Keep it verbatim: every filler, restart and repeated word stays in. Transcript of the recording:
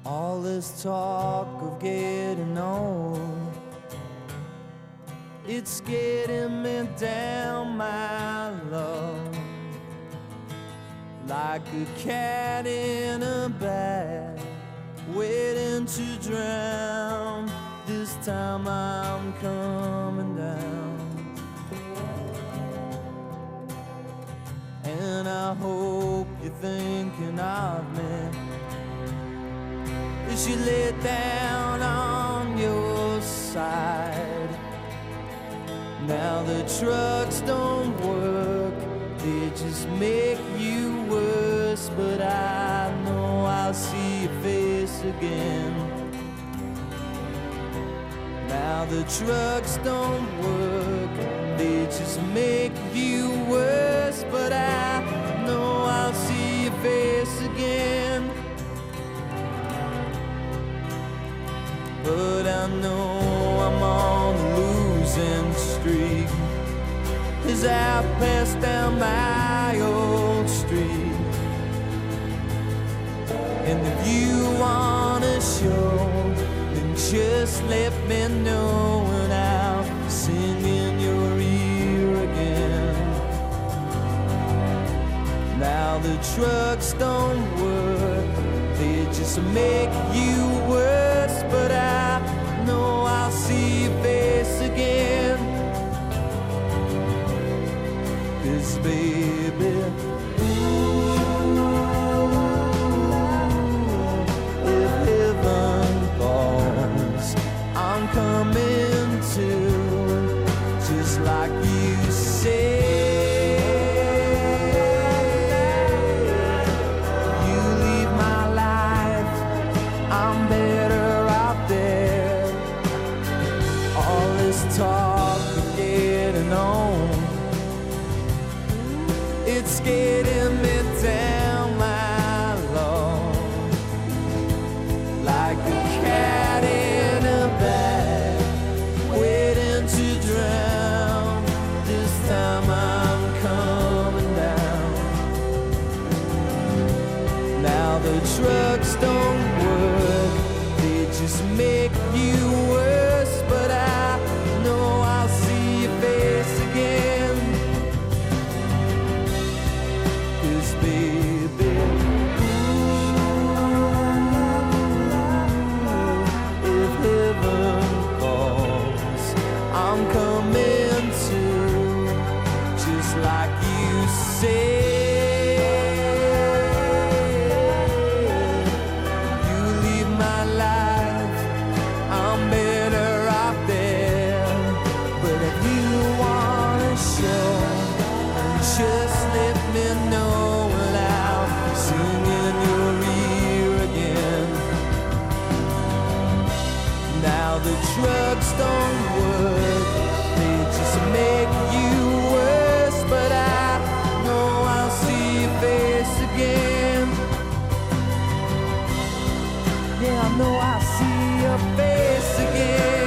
All this talk of getting old, it's getting me down, my love, like a cat in a bag, waiting to drown. This time I'm coming down, and I hope you're thinking of me as you lay down on your side. Now the trucks don't work, they just make you worse, but I know I'll see your face again. Now the trucks don't work, they just make you worse, but I know I'll see your face again. But I know I'm on a losing streak as I pass down my old street. And if you wanna show, then just let me know, and I'll sing in your ear again. Now the trucks don't work, they just make you worse, but I know I'll see your face again. 'Cause baby, ooh, if heaven falls, I'm coming to, just like you say. Talk of getting on, it's getting me down, my love, like a cat in a bag, waiting to drown. This time I'm coming down. Now the trucks don't work, they just make you worse, but I know I'll see your face again. 'Cause baby, ooh, if heaven falls, I'm coming to, just like you say. You leave my life, I'm better off there. But if you wanna show, just let me know, and I'll sing in your ear again. Now the trucks don't work, they just make you worse, but I know I'll see your face again. Yeah, I know I'll see your face again.